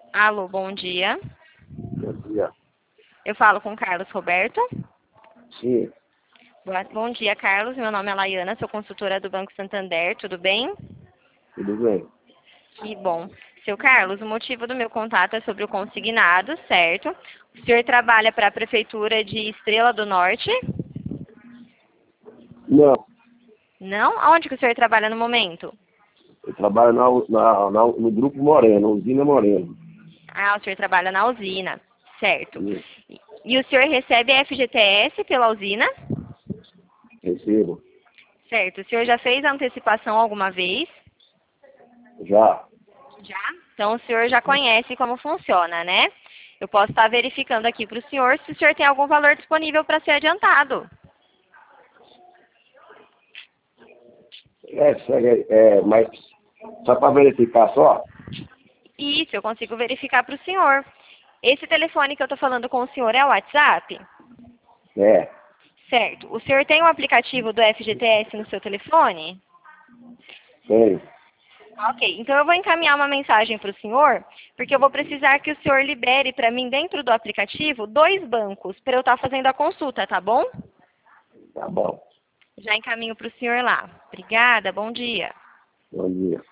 Alô, bom dia. Bom dia. Eu falo com Carlos Roberto. Sim, Bom dia, Carlos. Meu nome é Laiana, sou consultora do Banco Santander. Tudo bem? tudo bem. Que bom. Seu Carlos, o motivo do meu contato é sobre o consignado, certo? O senhor trabalha para a Prefeitura de Estrela do Norte? Não, Não? Aonde que o senhor trabalha no momento? eu trabalho no Grupo Moreno, Usina Moreno. Ah, o senhor trabalha na usina, certo. Sim, E o senhor recebe FGTS pela usina? recebo. Certo. O senhor já fez a antecipação alguma vez? Já. Já? Então o senhor já conhece como funciona, né? Eu posso estar verificando aqui para o senhor se o senhor tem algum valor disponível para ser adiantado. Mas só para verificar só? Isso, eu consigo verificar para o senhor. Esse telefone que eu estou falando com o senhor é o WhatsApp? É, Certo. O senhor tem um aplicativo do FGTS no seu telefone? tem. Ok, então eu vou encaminhar uma mensagem para o senhor, porque eu vou precisar que o senhor libere para mim dentro do aplicativo 2 bancos para eu estar fazendo a consulta, tá bom? Tá bom. Já encaminho para o senhor lá. Obrigada, bom dia. Bom dia.